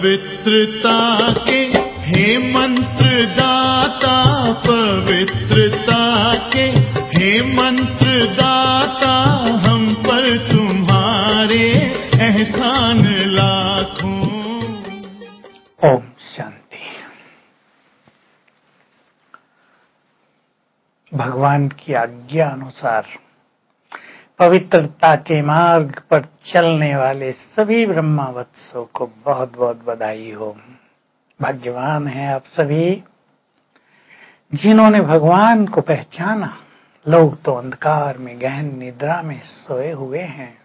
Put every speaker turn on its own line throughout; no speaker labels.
पवित्रता के हे मंत्र दाता, पवित्रता के हे मंत्र दाता, हम पर तुम्हारे एहसान लाखों।
ओम शांति। भगवान की आज्ञा अनुसार पवित्रता के मार्ग पर चलने वाले सभी ब्रह्मावत्सों को बहुत बहुत बधाई हो। भाग्यवान हैं आप सभी जिन्होंने भगवान को पहचाना। लोग तो अंधकार में गहन निद्रा में सोए हुए हैं,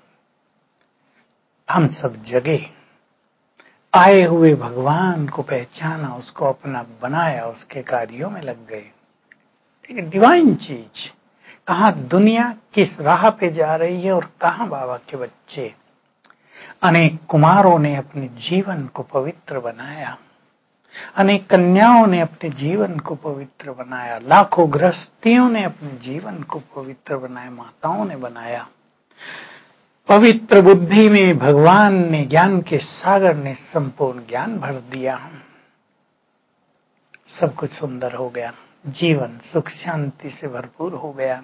हम सब जगे आए हुए भगवान को पहचाना, उसको अपना बनाया, उसके कार्यों में लग गए। एक डिवाइन चीज, कहाँ दुनिया किस राह पे जा रही है और कहाँ बाबा के बच्चे। अनेक कुमारों ने अपने जीवन को पवित्र बनाया, अनेक कन्याओं ने अपने जीवन को पवित्र बनाया, लाखों गृहस्थियों ने अपने जीवन को पवित्र बनाया, माताओं ने बनाया। पवित्र बुद्धि में भगवान ने, ज्ञान के सागर ने संपूर्ण ज्ञान भर दिया। सब कुछ सुंदर हो गया, जीवन सुख शांति से भरपूर हो गया।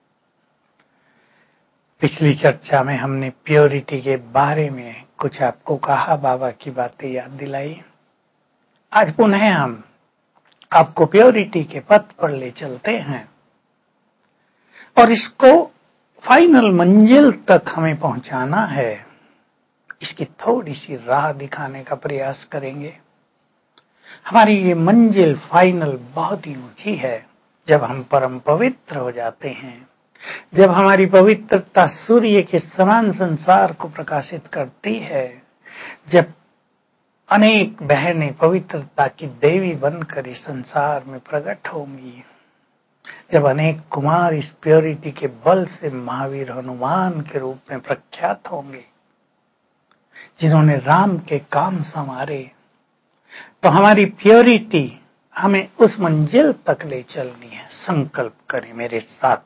पिछली चर्चा में हमने प्योरिटी के बारे में कुछ आपको कहा, बाबा की बातें याद दिलाई। आज पुनः हम आपको प्योरिटी के पथ पर ले चलते हैं और इसको फाइनल मंजिल तक हमें पहुंचाना है। इसकी थोड़ी सी राह दिखाने का प्रयास करेंगे। हमारी ये मंजिल फाइनल बहुत ही ऊंची है। जब हम परम पवित्र हो जाते हैं, जब हमारी पवित्रता सूर्य के समान संसार को प्रकाशित करती है, जब अनेक बहनें पवित्रता की देवी बनकर इस संसार में प्रकट होंगी, जब अनेक कुमार इस प्योरिटी के बल से महावीर हनुमान के रूप में प्रख्यात होंगे, जिन्होंने राम के काम संवारे, तो हमारी प्योरिटी हमें उस मंजिल तक ले चलनी है। संकल्प करें मेरे साथ।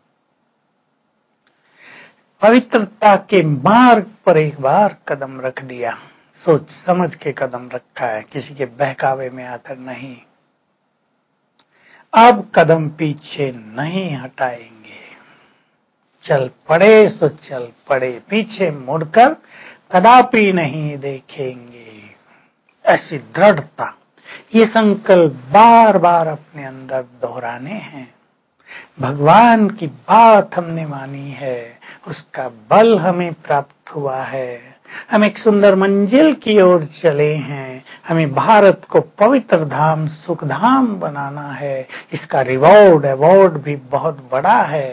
पवित्रता के मार्ग पर एक बार कदम रख दिया, सोच समझ के कदम रखा है, किसी के बहकावे में आकर नहीं। अब कदम पीछे नहीं हटाएंगे। चल पड़े सो चल पड़े, पीछे मुड़कर कदापि नहीं देखेंगे। ऐसी दृढ़ता, ये संकल्प बार बार अपने अंदर दोहराने हैं। भगवान की बात हमने मानी है, उसका बल हमें प्राप्त हुआ है। हम एक सुंदर मंजिल की ओर चले हैं। हमें भारत को पवित्र धाम, सुख धाम बनाना है। इसका रिवॉर्ड, अवार्ड भी बहुत बड़ा है।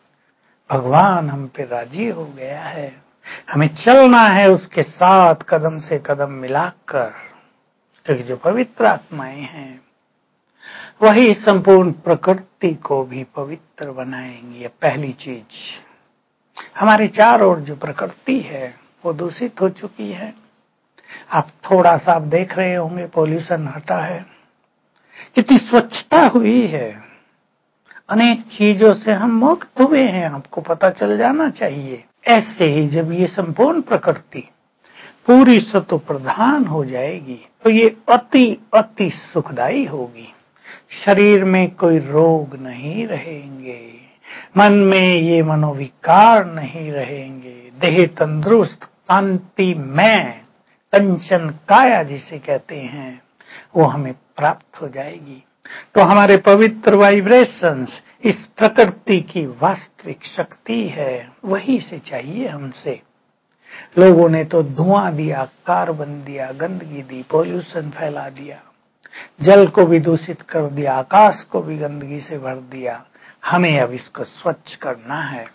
भगवान हम पे राजी हो गया है। हमें चलना है उसके साथ कदम से कदम मिलाकर, क्योंकि जो पवित्र आत्माएं हैं वही संपूर्ण प्रकृति को भी पवित्र बनाएंगी। पहली चीज, हमारे चारों ओर जो प्रकृति है वो दूषित हो चुकी है। आप थोड़ा सा आप देख रहे होंगे, पोल्यूशन हटा है, कितनी स्वच्छता हुई है, अनेक चीजों से हम मुक्त हुए हैं, आपको पता चल जाना चाहिए। ऐसे ही जब ये संपूर्ण प्रकृति पूरी सत्व प्रधान हो जाएगी तो ये अति अति सुखदायी होगी। शरीर में कोई रोग नहीं रहेंगे, मन में ये मनोविकार नहीं रहेंगे, देह तंदुरुस्त, कांति में कंचन काया जिसे कहते हैं वो हमें प्राप्त हो जाएगी। तो हमारे पवित्र वाइब्रेशंस इस प्रकृति की वास्तविक शक्ति है, वही से चाहिए हमसे। लोगों ने तो धुआं दिया, कार्बन दिया, गंदगी दी, पोल्यूशन फैला दिया, जल को भी दूषित कर दिया, आकाश को भी गंदगी से भर दिया। हमें अब इसको स्वच्छ करना है।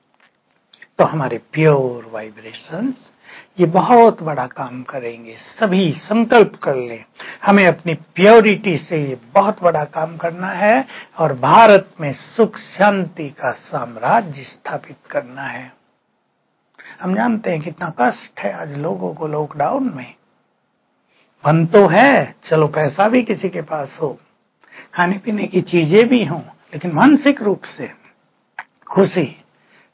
तो हमारे प्योर वाइब्रेशंस ये बहुत बड़ा काम करेंगे। सभी संकल्प कर लें, हमें अपनी प्योरिटी से ये बहुत बड़ा काम करना है और भारत में सुख शांति का साम्राज्य स्थापित करना है। हम जानते हैं कितना कष्ट है आज लोगों को लॉकडाउन में। मन तो है, चलो पैसा भी किसी के पास हो, खाने पीने की चीजें भी हों, लेकिन मानसिक रूप से खुशी,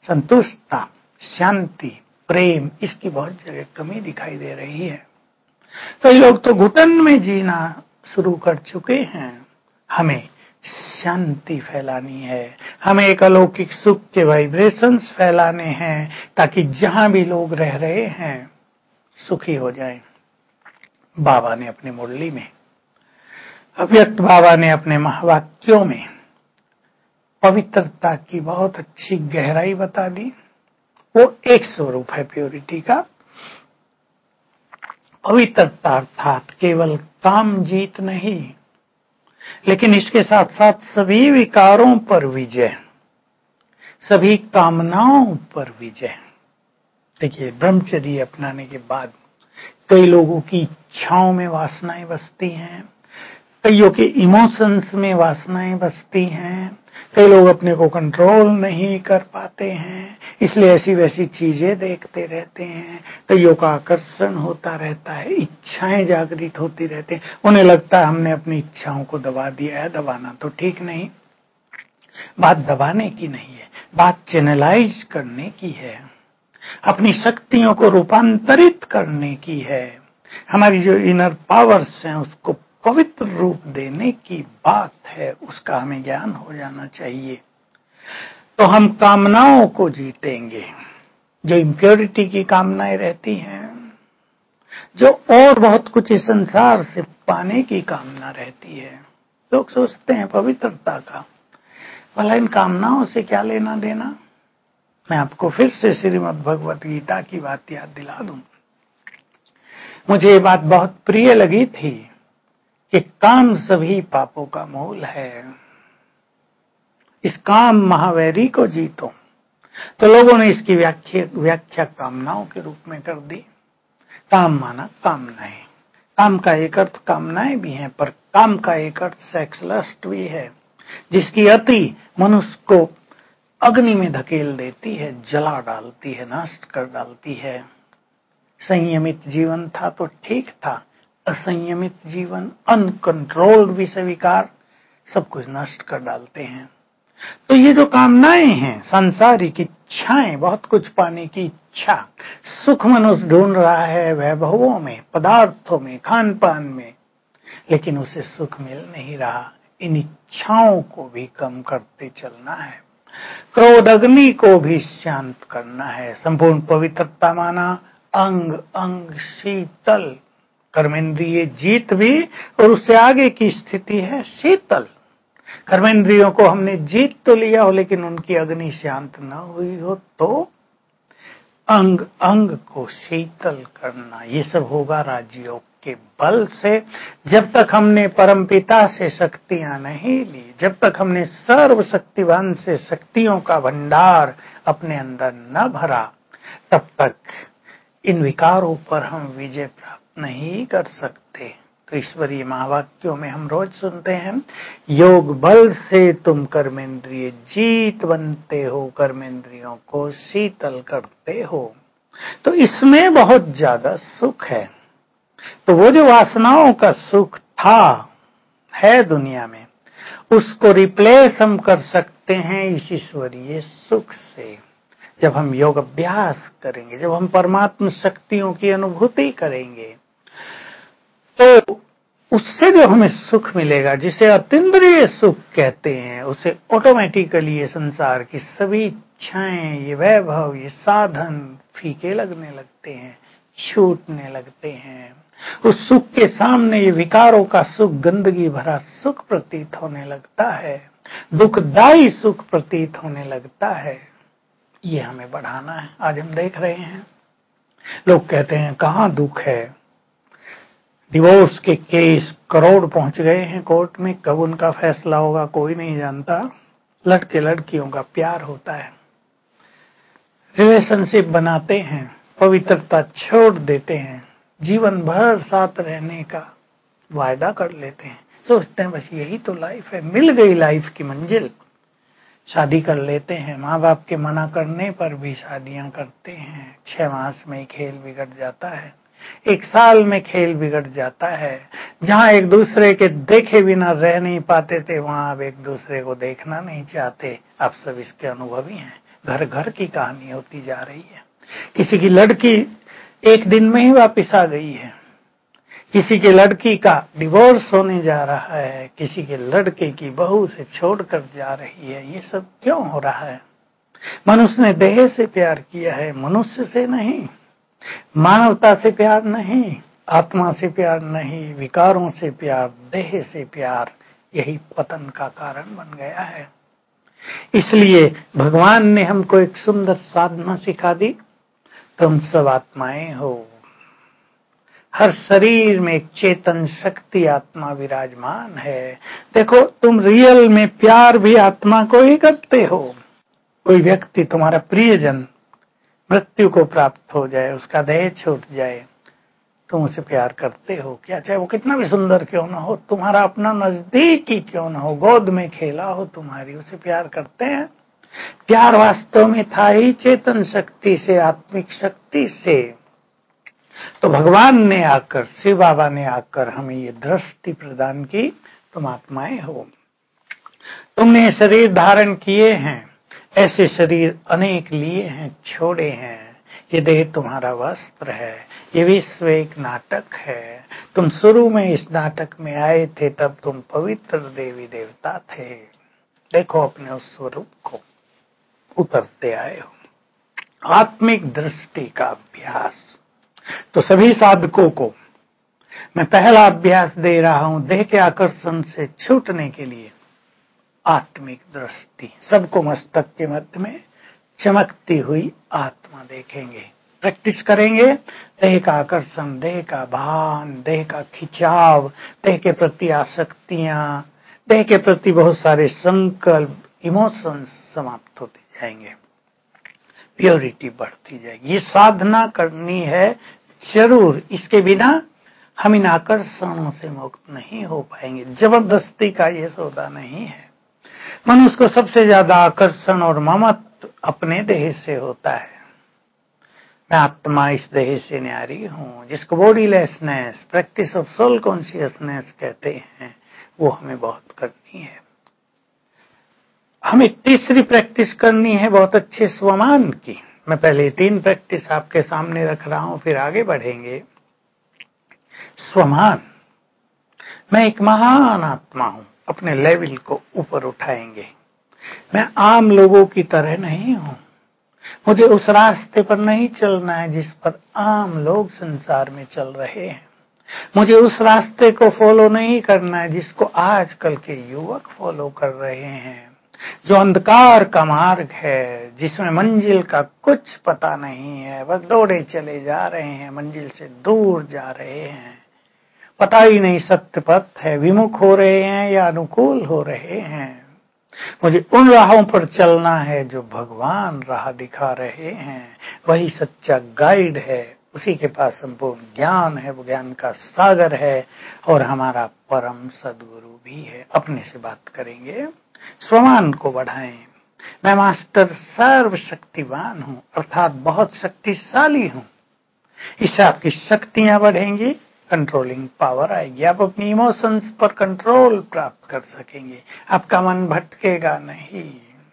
संतुष्टता, शांति, प्रेम, इसकी बहुत जगह कमी दिखाई दे रही है। कई लोग तो घुटन में जीना शुरू कर चुके हैं। हमें शांति फैलानी है, हमें एक अलौकिक सुख के वाइब्रेशंस फैलाने हैं, ताकि जहां भी लोग रह रहे हैं सुखी हो जाएं। बाबा ने अपनी मुरली में, अव्यक्त बाबा ने अपने महावाक्यों में पवित्रता की बहुत अच्छी गहराई बता दी। वो एक स्वरूप है प्योरिटी का। पवित्रता अर्थात केवल काम जीत नहीं, लेकिन इसके साथ साथ सभी विकारों पर विजय, सभी कामनाओं पर विजय। देखिए, ब्रह्मचर्य अपनाने के बाद कई लोगों की इच्छाओं में वासनाएं बसती हैं, कईयों के इमोशंस में वासनाएं बसती हैं, कई लोग अपने को कंट्रोल नहीं कर पाते हैं, इसलिए ऐसी वैसी चीजें देखते रहते हैं, कईयों का आकर्षण होता रहता है, इच्छाएं जागृत होती रहती हैं, उन्हें लगता है हमने अपनी इच्छाओं को दबा दिया है। दबाना तो ठीक नहीं, बात दबाने की नहीं है, बात चैनलाइज करने की है, अपनी शक्तियों को रूपांतरित करने की है। हमारी जो इनर पावर्स हैं उसको पवित्र रूप देने की बात है, उसका हमें ज्ञान हो जाना चाहिए। तो हम कामनाओं को जीतेंगे, जो इम्प्योरिटी की कामनाएं रहती हैं, जो और बहुत कुछ इस संसार से पाने की कामना रहती है। लोग सोचते हैं पवित्रता का, भला इन कामनाओं से क्या लेना देना। मैं आपको फिर से श्रीमद् भगवत गीता की बात याद दिला दूं। मुझे ये बात बहुत प्रिय लगी थी कि काम सभी पापों का मूल है। इस काम महावैरी को जीतो। तो लोगों ने इसकी व्याख्या कामनाओं के रूप में कर दी। काम माना कामनाएं, काम का एक अर्थ कामनाएं भी हैं, पर काम का एक अर्थ सेक्स लस्ट भी है, जिसकी अति मनुष्य को अग्नि में धकेल देती है, जला डालती है, नष्ट कर डालती है। संयमित जीवन था तो ठीक था, असंयमित जीवन, अनकंट्रोल्ड विषय विकार सब कुछ नष्ट कर डालते हैं। तो ये जो कामनाएं हैं, सांसारिक इच्छाएं, बहुत कुछ पाने की इच्छा, सुख मनुष्य ढूंढ रहा है वैभवों में, पदार्थों में, खान पान में, लेकिन उसे सुख मिल नहीं रहा। इन इच्छाओं को भी कम करते चलना है, क्रोध अग्नि को भी शांत करना है। संपूर्ण पवित्रता माना अंग अंग शीतल, कर्मेंद्रिय जीत भी, और उससे आगे की स्थिति है शीतल। कर्मेंद्रियों को हमने जीत तो लिया हो, लेकिन उनकी अग्नि शांत न हुई हो, तो अंग अंग को शीतल करना, ये सब होगा राजयोग के बल से। जब तक हमने परमपिता से शक्तियां नहीं ली, जब तक हमने सर्वशक्तिवान से शक्तियों का भंडार अपने अंदर न भरा, तब तक इन विकारों पर हम विजय प्राप्त नहीं कर सकते। तो ईश्वरीय महावाक्यों में हम रोज सुनते हैं, योग बल से तुम कर्मेंद्रिय जीत बनते हो, कर्मेंद्रियों को शीतल करते हो। तो इसमें बहुत ज्यादा सुख है। तो वो जो वासनाओं का सुख था, है दुनिया में, उसको रिप्लेस हम कर सकते हैं इस ईश्वरीय सुख से। जब हम योग अभ्यास करेंगे, जब हम परमात्म शक्तियों की अनुभूति करेंगे, तो उससे जो हमें सुख मिलेगा, जिसे अतीन्द्रिय सुख कहते हैं, उसे ऑटोमेटिकली ये संसार की सभी इच्छाएं, ये वैभव, ये साधन फीके लगने लगते हैं, छूटने लगते हैं। उस सुख के सामने ये विकारों का सुख गंदगी भरा सुख प्रतीत होने लगता है, दुखदायी सुख प्रतीत होने लगता है। ये हमें बढ़ाना है। आज हम देख रहे हैं, लोग कहते हैं कहाँ दुख है, डिवोर्स के केस करोड़ पहुंच गए हैं कोर्ट में, कब उनका फैसला होगा कोई नहीं जानता। लड़के लड़कियों का प्यार होता है, रिलेशनशिप बनाते हैं, पवित्रता छोड़ देते हैं, जीवन भर साथ रहने का वायदा कर लेते हैं, सोचते हैं बस यही तो लाइफ है, मिल गई लाइफ की मंजिल, शादी कर लेते हैं। माँ बाप के मना करने पर भी शादियां करते हैं। 6 मास में ही खेल बिगड़ जाता है, 1 साल में खेल बिगड़ जाता है। जहां एक दूसरे के देखे बिना रह नहीं पाते थे, वहां अब एक दूसरे को देखना नहीं चाहते। आप सब इसके अनुभवी हैं। घर घर की कहानी होती जा रही है। किसी की लड़की 1 दिन में ही वापिस आ गई है, किसी के लड़की का डिवोर्स होने जा रहा है, किसी के लड़के की बहू से छोड़कर जा रही है। ये सब क्यों हो रहा है? मनुष्य ने देह से प्यार किया है, मनुष्य से नहीं। मानवता से प्यार नहीं, आत्मा से प्यार नहीं, विकारों से प्यार, देह से प्यार, यही पतन का कारण बन गया है। इसलिए भगवान ने हमको एक सुंदर साधना सिखा दी। तुम सब आत्माएं हो, हर शरीर में एक चेतन शक्ति आत्मा विराजमान है। देखो, तुम रियल में प्यार भी आत्मा को ही करते हो। कोई व्यक्ति, तुम्हारा प्रियजन मृत्यु को प्राप्त हो जाए, उसका देह छूट जाए, तुम उसे प्यार करते हो क्या? चाहे वो कितना भी सुंदर क्यों ना हो, तुम्हारा अपना नजदीक ही क्यों ना हो, गोद में खेला हो तुम्हारी, उसे प्यार करते हैं। प्यार वास्तव में था ही चेतन शक्ति से, आत्मिक शक्ति से। तो भगवान ने आकर, शिव बाबा ने आकर हमें ये दृष्टि प्रदान की, तुम आत्माएं हो। तुमने शरीर धारण किए हैं, ऐसे शरीर अनेक लिए हैं, छोड़े हैं। ये देह तुम्हारा वस्त्र है, ये विश्व एक नाटक है। तुम शुरू में इस नाटक में आए थे, तब तुम पवित्र देवी देवता थे। देखो अपने उस स्वरूप को, उतरते आए हो। आत्मिक दृष्टि का अभ्यास। तो सभी साधकों को मैं पहला अभ्यास दे रहा हूं, देह के आकर्षण से छूटने के लिए। आत्मिक दृष्टि। सबको मस्तक के मध्य में चमकती हुई आत्मा देखेंगे। प्रैक्टिस करेंगे देह का आकर्षण, देह का भान, देह का खिंचाव, देह के प्रति आसक्तियां, देह के प्रति बहुत सारे संकल्प, इमोशंस समाप्त होते जाएंगे, प्योरिटी बढ़ती जाएगी। ये साधना करनी है जरूर। इसके बिना हम इन आकर्षणों से मुक्त नहीं हो पाएंगे। जबरदस्ती का ये सौदा नहीं है। मनुष्य को सबसे ज्यादा आकर्षण और ममत्व अपने देह से होता है। मैं आत्मा इस देह से न्यारी हूं, जिसको bodilessness, practice of soul consciousness कहते हैं, वो हमें बहुत करनी है। हमें तीसरी प्रैक्टिस करनी है बहुत अच्छे स्वमान की। मैं पहले 3 प्रैक्टिस आपके सामने रख रहा हूं, फिर आगे बढ़ेंगे। स्वमान। मैं एक महान आत्मा हूं, अपने लेवल को ऊपर उठाएंगे। मैं आम लोगों की तरह नहीं हूं। मुझे उस रास्ते पर नहीं चलना है जिस पर आम लोग संसार में चल रहे हैं। मुझे उस रास्ते को फॉलो नहीं करना है जिसको आजकल के युवक फॉलो कर रहे हैं, जो अंधकार का मार्ग है, जिसमें मंजिल का कुछ पता नहीं है, बस दौड़े चले जा रहे हैं, मंजिल से दूर जा रहे हैं, पता ही नहीं सत्य पथ है, विमुख हो रहे हैं या अनुकूल हो रहे हैं। मुझे उन राहों पर चलना है जो भगवान राह दिखा रहे हैं। वही सच्चा गाइड है, उसी के पास संपूर्ण ज्ञान है, वो ज्ञान का सागर है और हमारा परम सद्गुरु भी है। अपने से बात करेंगे, स्वमान को बढ़ाएं। मैं मास्टर सर्वशक्तिवान हूं, अर्थात बहुत शक्तिशाली हूं। इससे आपकी शक्तियां बढ़ेंगी, कंट्रोलिंग पावर आएगी, आप अपनी इमोशंस पर कंट्रोल प्राप्त कर सकेंगे, आपका मन भटकेगा नहीं।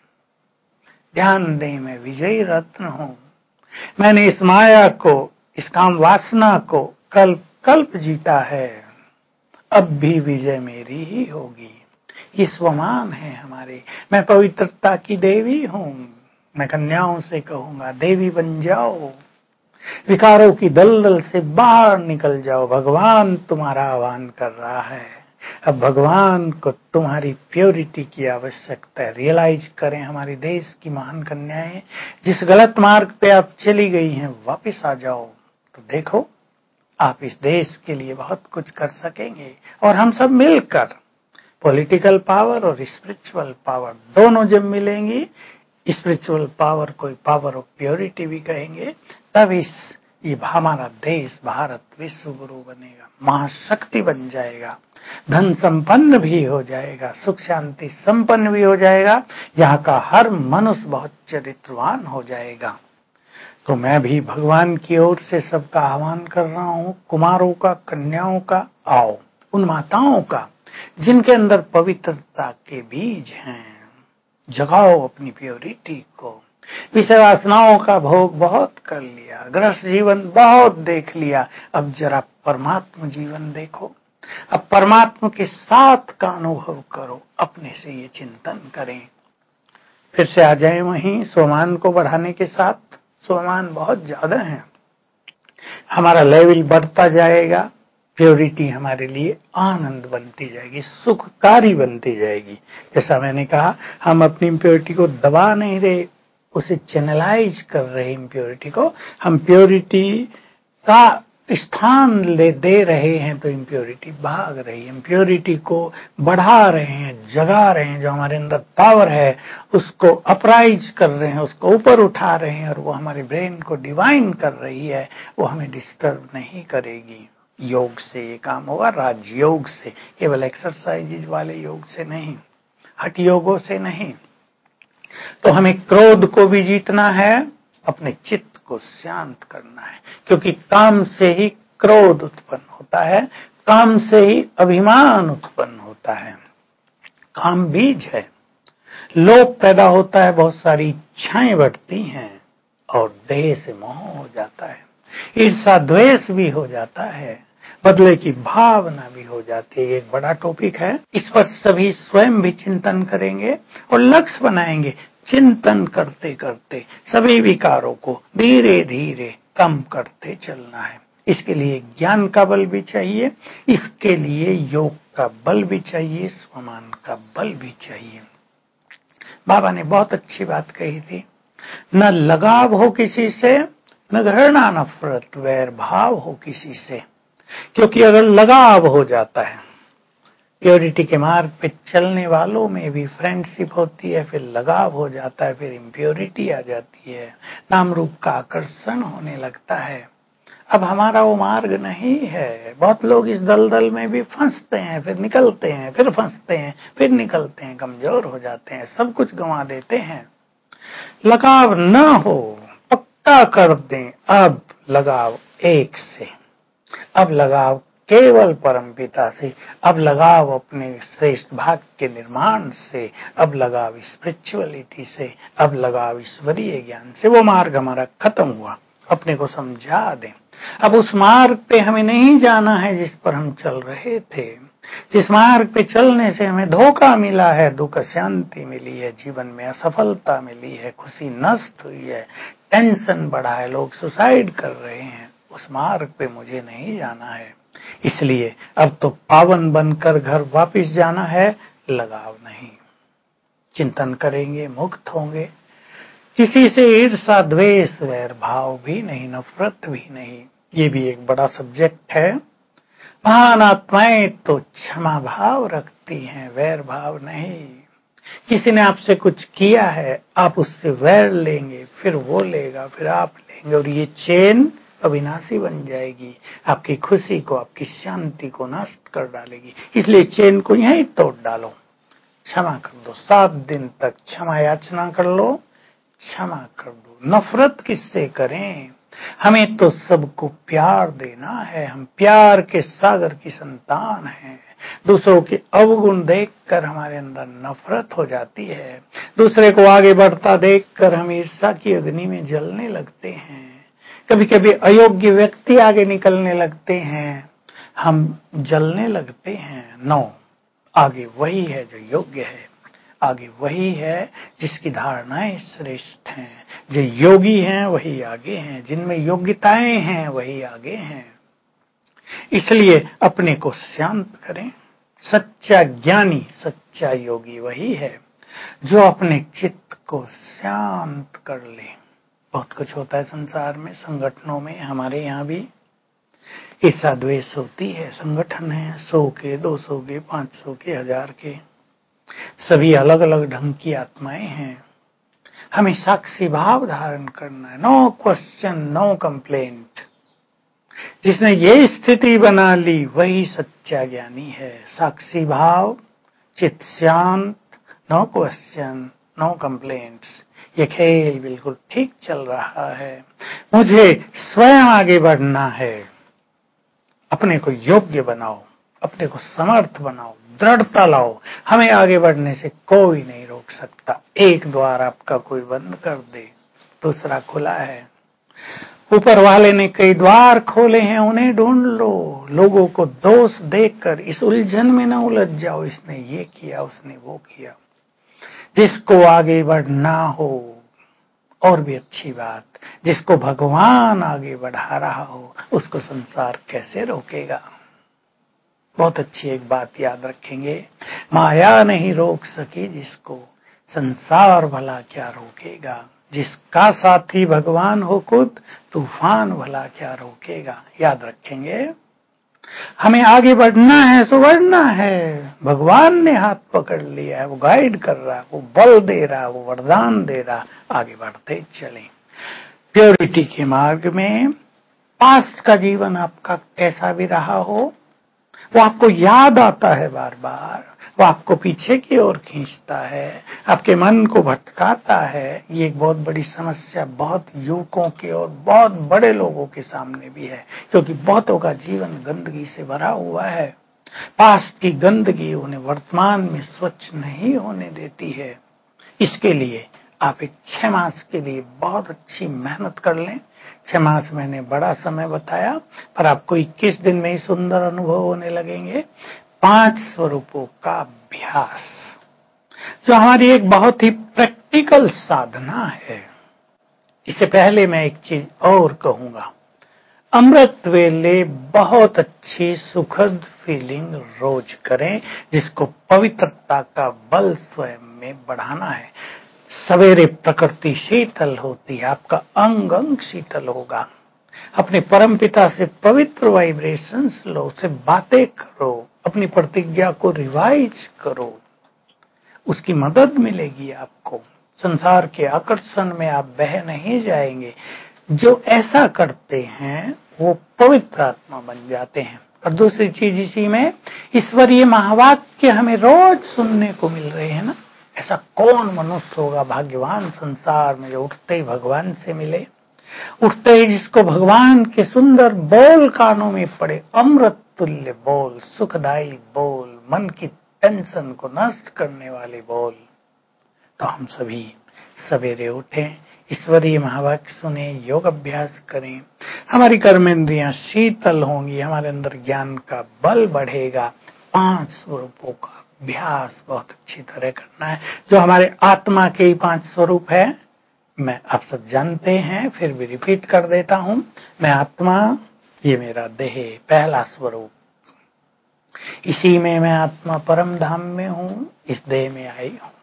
ध्यान दें, मैं विजयी रत्न हूं। मैंने इस माया को, इस काम वासना को कल्प कल्प जीता है, अब भी विजय मेरी ही होगी। ये स्वमान है हमारे। मैं पवित्रता की देवी हूं। मैं कन्याओं से कहूंगा, देवी बन जाओ, विकारों की दलदल से बाहर निकल जाओ। भगवान तुम्हारा आह्वान कर रहा है। अब भगवान को तुम्हारी प्योरिटी की आवश्यकता है। रियलाइज करें, हमारे देश की महान कन्याएं जिस गलत मार्ग पे आप चली गई हैं, वापस आ जाओ। तो देखो, आप इस देश के लिए बहुत कुछ कर सकेंगे। और हम सब मिलकर, पॉलिटिकल पावर और स्पिरिचुअल पावर दोनों जब मिलेंगी, स्पिरिचुअल पावर को पावर ऑफ प्योरिटी भी कहेंगे, तब ये हमारा देश भारत विश्व गुरु बनेगा, महाशक्ति बन जाएगा, धन संपन्न भी हो जाएगा, सुख शांति संपन्न भी हो जाएगा, यहाँ का हर मनुष्य बहुत चरित्रवान हो जाएगा। तो मैं भी भगवान की ओर से सबका आह्वान कर रहा हूँ, कुमारों का, कन्याओं का, आओ, उन माताओं का जिनके अंदर पवित्रता के बीज हैं, जगाओ अपनी प्योरिटी को। विषय वासनाओं का भोग बहुत कर लिया, गृहस्थ जीवन बहुत देख लिया, अब जरा परमात्म जीवन देखो। अब परमात्मा के साथ का अनुभव करो, अपने से ये चिंतन करें। फिर से आ जाए वहीं स्वमान को बढ़ाने के साथ। स्वमान बहुत ज्यादा है, हमारा लेवल बढ़ता जाएगा, प्योरिटी हमारे लिए आनंद बनती जाएगी, सुखकारी बनती जाएगी। जैसा मैंने कहा, हम अपनी इम्प्योरिटी को दबा नहीं रहे, उसे चैनलाइज कर रहे। इम्प्योरिटी को हम प्योरिटी का स्थान दे रहे हैं तो इम्प्योरिटी भाग रही है। इम्प्योरिटी को बढ़ा रहे हैं, जगा रहे हैं, जो हमारे अंदर पावर है उसको अपराइज कर रहे हैं, उसको ऊपर उठा रहे हैं, और वो हमारे ब्रेन को डिवाइन कर रही है। वो हमें डिस्टर्ब नहीं करेगी। योग से ये काम होगा, राजयोग से, केवल एक्सरसाइज वाले योग से नहीं, हठ योगों से नहीं। तो हमें क्रोध को भी जीतना है, अपने चित्त को शांत करना है, क्योंकि काम से ही क्रोध उत्पन्न होता है, काम से ही अभिमान उत्पन्न होता है। काम बीज है, लोभ पैदा होता है, बहुत सारी इच्छाएं बढ़ती हैं और देह से मोह हो जाता है, ईर्षा द्वेष भी हो जाता है, बदले की भावना भी हो जाती है। एक बड़ा टॉपिक है, इस पर सभी स्वयं भी चिंतन करेंगे और लक्ष्य बनाएंगे। चिंतन करते करते सभी विकारों को धीरे धीरे कम करते चलना है। इसके लिए ज्ञान का बल भी चाहिए, इसके लिए योग का बल भी चाहिए, स्वमान का बल भी चाहिए। बाबा ने बहुत अच्छी बात कही थी, न लगाव हो किसी से, न घृणा नफरत वैर भाव हो किसी से। क्योंकि अगर लगाव हो जाता है, प्योरिटी के मार्ग पे चलने वालों में भी फ्रेंडशिप होती है, फिर लगाव हो जाता है, फिर इम्प्योरिटी आ जाती है, नाम रूप का आकर्षण होने लगता है। अब हमारा वो मार्ग नहीं है। बहुत लोग इस दलदल में भी फंसते हैं, फिर निकलते हैं, फिर फंसते हैं, फिर निकलते हैं, कमजोर हो जाते हैं, सब कुछ गंवा देते हैं। लगाव न हो, पक्का कर दें, अब लगाव एक से, अब लगाव केवल परमपिता से, अब लगाव अपने श्रेष्ठ भाग के निर्माण से, अब लगाव स्पिरिचुअलिटी से, अब लगाव ईश्वरीय ज्ञान से। वो मार्ग हमारा खत्म हुआ, अपने को समझा दें। अब उस मार्ग पे हमें नहीं जाना है जिस पर हम चल रहे थे। जिस मार्ग पे चलने से हमें धोखा मिला है, दुख शांति मिली है, जीवन में असफलता मिली है, खुशी नष्ट हुई है, टेंशन बढ़ा है, लोग सुसाइड कर रहे हैं, उस मार्ग पे मुझे नहीं जाना है। इसलिए अब तो पावन बनकर घर वापस जाना है, लगाव नहीं। चिंतन करेंगे, मुक्त होंगे, किसी से ईर्षा द्वेष वैर भाव भी नहीं, नफरत भी नहीं। ये भी एक बड़ा सब्जेक्ट है। महान आत्माएं तो क्षमा भाव रखती हैं, वैर भाव नहीं। किसी ने आपसे कुछ किया है, आप उससे वैर लेंगे, फिर वो लेगा, फिर आप लेंगे, और ये चेन अविनाशी बन जाएगी, आपकी खुशी को, आपकी शांति को नष्ट कर डालेगी। इसलिए चेन को यहीं तोड़ डालो, क्षमा कर दो। 7 दिन तक क्षमा याचना कर लो, क्षमा कर दो। नफरत किससे करें? हमें तो सबको प्यार देना है, हम प्यार के सागर की संतान हैं। दूसरों के अवगुण देखकर हमारे अंदर नफरत हो जाती है, दूसरे को आगे बढ़ता देखकर हम ईर्ष्या की अग्नि में जलने लगते हैं। कभी कभी अयोग्य व्यक्ति आगे निकलने लगते हैं, हम जलने लगते हैं। नो, आगे वही है जो योग्य है, आगे वही है जिसकी धारणाएं श्रेष्ठ हैं। जो योगी हैं वही आगे हैं, जिनमें योग्यताएं हैं वही आगे हैं। इसलिए अपने को शांत करें। सच्चा ज्ञानी, सच्चा योगी वही है जो अपने चित्त को शांत कर ले। बहुत कुछ होता है संसार में, संगठनों में, हमारे यहाँ भी ईर्ष्या द्वेष होती है। संगठन है 100 के, 200 के, 500 के, 1000 के, सभी अलग अलग ढंग की आत्माएं हैं। हमें साक्षी भाव धारण करना है। No question, no complaint. जिसने ये स्थिति बना ली वही सच्चा ज्ञानी है। साक्षी भाव, चित्त शांत, नो क्वेश्चन, नो कंप्लेंट्स। ये खेल बिल्कुल ठीक चल रहा है। मुझे स्वयं आगे बढ़ना है। अपने को योग्य बनाओ, अपने को समर्थ बनाओ, दृढ़ता लाओ। हमें आगे बढ़ने से कोई नहीं रोक रोक सकता। एक द्वार आपका कोई बंद कर दे, दूसरा खुला है। ऊपर वाले ने कई द्वार खोले हैं, उन्हें ढूंढ लो। लोगों को दोष देकर इस उलझन में न उलझ जाओ, इसने ये किया, उसने वो किया। जिसको आगे बढ़ना हो, और भी अच्छी बात, जिसको भगवान आगे बढ़ा रहा हो, उसको संसार कैसे रोकेगा। बहुत अच्छी एक बात याद रखेंगे, माया नहीं रोक सकी जिसको, संसार भला क्या रोकेगा। जिसका साथी भगवान हो खुद, तूफान भला क्या रोकेगा। याद रखेंगे, हमें आगे बढ़ना है सो बढ़ना है। भगवान ने हाथ पकड़ लिया है, वो गाइड कर रहा है, वो बल दे रहा है, वो वरदान दे रहा, आगे बढ़ते चलें। प्योरिटी के मार्ग में पास्ट का जीवन आपका कैसा भी रहा हो, वो आपको याद आता है बार बार, वो आपको पीछे की ओर खींचता है, आपके मन को भटकाता है। ये एक बहुत बड़ी समस्या बहुत युवकों के और बहुत बड़े लोगों के सामने भी है, क्योंकि बहुतों का जीवन गंदगी से भरा हुआ है। पास्ट की गंदगी उन्हें वर्तमान में स्वच्छ नहीं होने देती है। इसके लिए आप एक 6 मास के लिए बहुत अच्छी मेहनत कर लें। 6 मास मैंने बड़ा समय बताया, पर आपको 21 दिन में ही सुंदर अनुभव होने लगेंगे। 5 स्वरूपों का अभ्यास, जो हमारी एक बहुत ही प्रैक्टिकल साधना है। इससे पहले मैं एक चीज और कहूंगा, अमृत वेले बहुत अच्छी सुखद फीलिंग रोज करें, जिसको पवित्रता का बल स्वयं में बढ़ाना है। सवेरे प्रकृति शीतल होती है, आपका अंग अंग शीतल होगा। अपने परम पिता से पवित्र वाइब्रेशंस लो, उससे बातें करो, अपनी प्रतिज्ञा को रिवाइज करो, उसकी मदद मिलेगी आपको। संसार के आकर्षण में आप बह नहीं जाएंगे। जो ऐसा करते हैं वो पवित्र आत्मा बन जाते हैं। और दूसरी चीज इसी में, ईश्वरीय महावाक्य हमें रोज सुनने को मिल रहे हैं ना। ऐसा कौन मनुष्य होगा भाग्यवान संसार में जो उठते ही भगवान से मिले, उठते ही जिसको भगवान के सुंदर बोल कानों में पड़े, अमृत तुल्य बोल, सुखदायी बोल, मन की टेंशन को नष्ट करने वाले बोल। तो हम सभी सवेरे उठें, ईश्वरीय महावाक्य सुने, योग अभ्यास करें, हमारी कर्मेंद्रियां शीतल होंगी, हमारे अंदर ज्ञान का बल बढ़ेगा। 5 स्वरूपों का अभ्यास बहुत अच्छी तरह करना है, जो हमारे आत्मा के ही 5 स्वरूप है। मैं आप सब जानते हैं, फिर भी रिपीट कर देता हूं। मैं आत्मा, ये मेरा देह पहला स्वरूप, इसी में मैं आत्मा परम धाम में हूं, इस देह में आई हूं।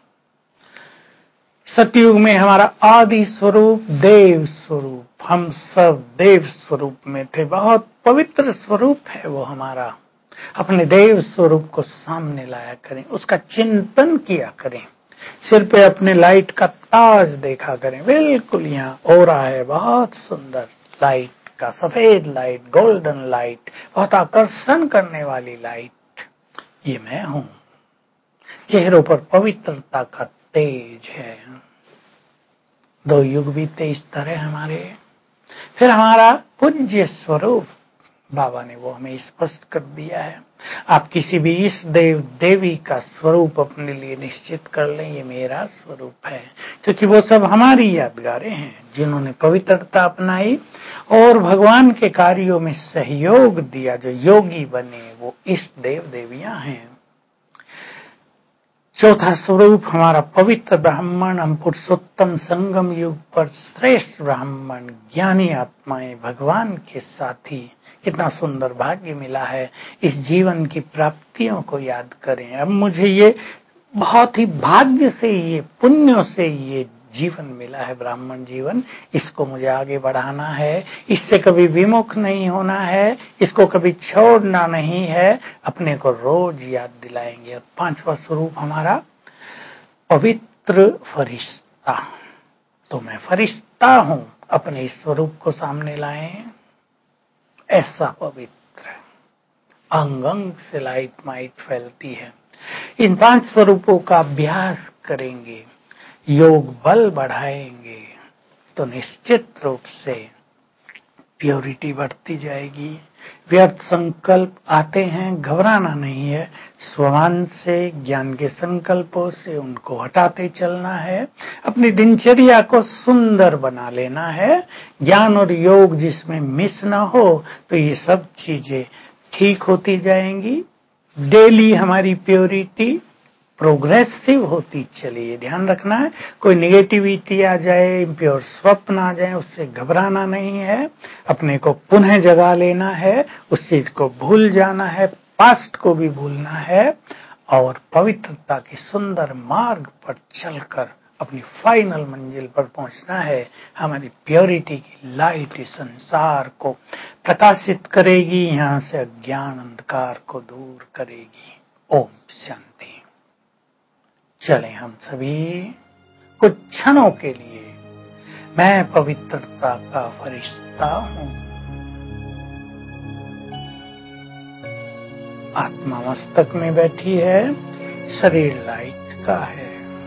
सतयुग में हमारा आदि स्वरूप देव स्वरूप, हम सब देव स्वरूप में थे। बहुत पवित्र स्वरूप है वो हमारा। अपने देव स्वरूप को सामने लाया करें, उसका चिंतन किया करें, सिर पे अपने लाइट का ताज देखा करें। बिल्कुल यहाँ ओरा है बहुत सुंदर लाइट का, सफेद लाइट, गोल्डन लाइट, बहुत आकर्षण करने वाली लाइट, ये मैं हूं। चेहरों पर पवित्रता का तेज है। 2 युग बीते इस तरह हमारे। फिर हमारा पूज्य स्वरूप, बाबा ने वो हमें स्पष्ट कर दिया है। आप किसी भी इस देव देवी का स्वरूप अपने लिए निश्चित कर लें, ये मेरा स्वरूप है, क्योंकि वो सब हमारी यादगारें हैं जिन्होंने पवित्रता अपनाई और भगवान के कार्यों में सहयोग दिया। जो योगी बने वो इष्ट देव देवियां हैं। चौथा स्वरूप हमारा पवित्र ब्राह्मण, हम पुरुषोत्तम संगम युग पर श्रेष्ठ ब्राह्मण, ज्ञानी आत्माएं, भगवान के साथी। कितना सुंदर भाग्य मिला है। इस जीवन की प्राप्तियों को याद करें। अब मुझे ये बहुत ही भाग्य से, ये पुण्यों से ये जीवन मिला है, ब्राह्मण जीवन। इसको मुझे आगे बढ़ाना है, इससे कभी विमुख नहीं होना है, इसको कभी छोड़ना नहीं है, अपने को रोज याद दिलाएंगे। और 5वां स्वरूप हमारा पवित्र फरिश्ता। तो मैं फरिश्ता हूं, अपने इस स्वरूप को सामने लाएं। ऐसा पवित्र, अंग अंग से लाइट माइट फैलती है। इन 5 स्वरूपों का अभ्यास करेंगे, योग बल बढ़ाएंगे, तो निश्चित रूप से प्योरिटी बढ़ती जाएगी, व्यर्थ संकल्प आते हैं, घबराना नहीं है। स्वमान से, ज्ञान के संकल्पों से उनको हटाते चलना है। अपनी दिनचर्या को सुंदर बना लेना है। ज्ञान और योग जिसमें मिस ना हो तो ये सब चीजें ठीक होती जाएंगी। डेली हमारी प्योरिटी प्रोग्रेसिव होती चलिए, ध्यान रखना है। कोई नेगेटिविटी आ जाए, इम्प्योर स्वप्न आ जाए, उससे घबराना नहीं है। अपने को पुनः जगा लेना है, उस चीज को भूल जाना है, पास्ट को भी भूलना है और पवित्रता के सुंदर मार्ग पर चलकर अपनी फाइनल मंजिल पर पहुंचना है। हमारी प्योरिटी की लाइट इस संसार को प्रकाशित करेगी, यहां से अज्ञान अंधकार को दूर करेगी। ओम शांति। चलें हम सभी कुछ क्षणों के लिए मैं पवित्रता का फरिश्ता हूं। आत्मा मस्तक में बैठी है, शरीर लाइट का है।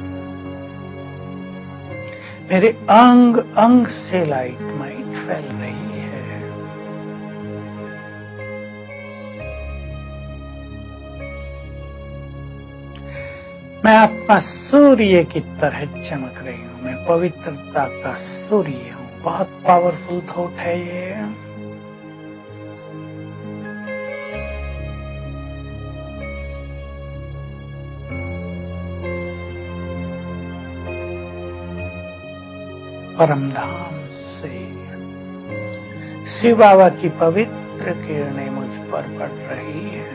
मेरे अंग अंग से लाइट माइट फैल रही है। मैं आत्मा सूर्य की तरह चमक रही हूं। मैं पवित्रता का सूर्य हूं। बहुत पावरफुल थॉट है ये। परमधाम से शिव बाबा की पवित्र किरणें मुझ पर पड़ रही हैं,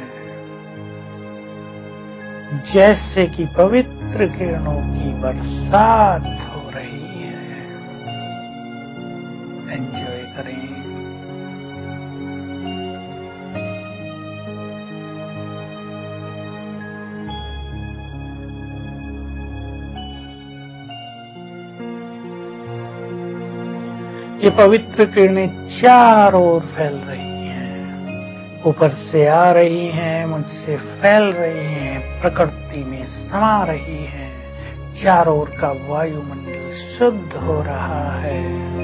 जैसे कि पवित्र किरणों की बरसात हो रही है। एंजॉय करें। ये पवित्र किरणें चारों ओर फैल रही हैं, ऊपर से आ रही हैं, मुझसे फैल रही हैं, प्रकृति में समा रही हैं। चारों ओर का वायुमंडल शुद्ध हो रहा है।